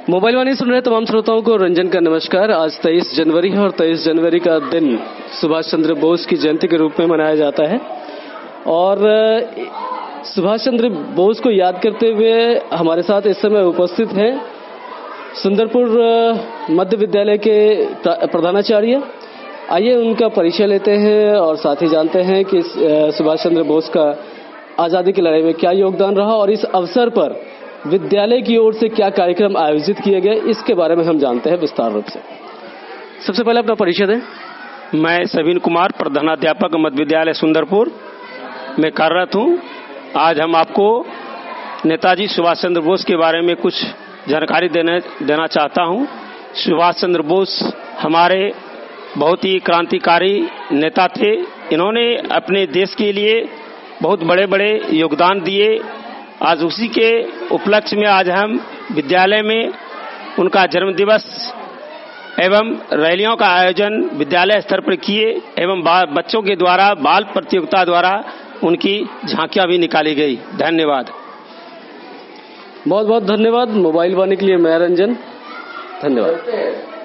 Mobile वाणी सुन रहे तमाम श्रोताओं को रंजन का नमस्कार। आज 23 जनवरी है और 23 जनवरी का दिन सुभाष चंद्र बोस की जयंती के रूप में मनाया जाता है और सुभाष चंद्र बोस को याद करते हुए हमारे साथ इस समय उपस्थित हैं सुंदरपुर मध्य विद्यालय के प्रधानाचार्य। आइए उनका परिचय लेते हैं और साथ ही जानते हैं कि सुभाष चंद्र बोस का आजादी की लड़ाई में क्या योगदान रहा और इस अवसर पर विद्यालय की ओर से क्या कार्यक्रम आयोजित किए गए, इसके बारे में हम जानते हैं विस्तार रूप से। सबसे पहले अपना परिचय दें। मैं सवीन कुमार, प्रधानाध्यापक मध्य विद्यालय सुंदरपुर में कार्यरत हूं। आज हम आपको नेताजी सुभाष चंद्र बोस के बारे में कुछ जानकारी देना चाहता हूं। सुभाष चंद्र बोस हमारे बहुत ही क्रांतिकारी नेता थे। इन्होंने अपने देश के लिए बहुत बड़े बड़े योगदान दिए। आज उसी के उपलक्ष्य में आज हम विद्यालय में उनका जन्म दिवस एवं रैलियों का आयोजन विद्यालय स्तर पर किए एवं बच्चों के द्वारा बाल प्रतियोगिता द्वारा उनकी झांकियां भी निकाली गई। धन्यवाद। बहुत बहुत धन्यवाद। मोबाइल वाणी के लिए मैं रंजन, धन्यवाद।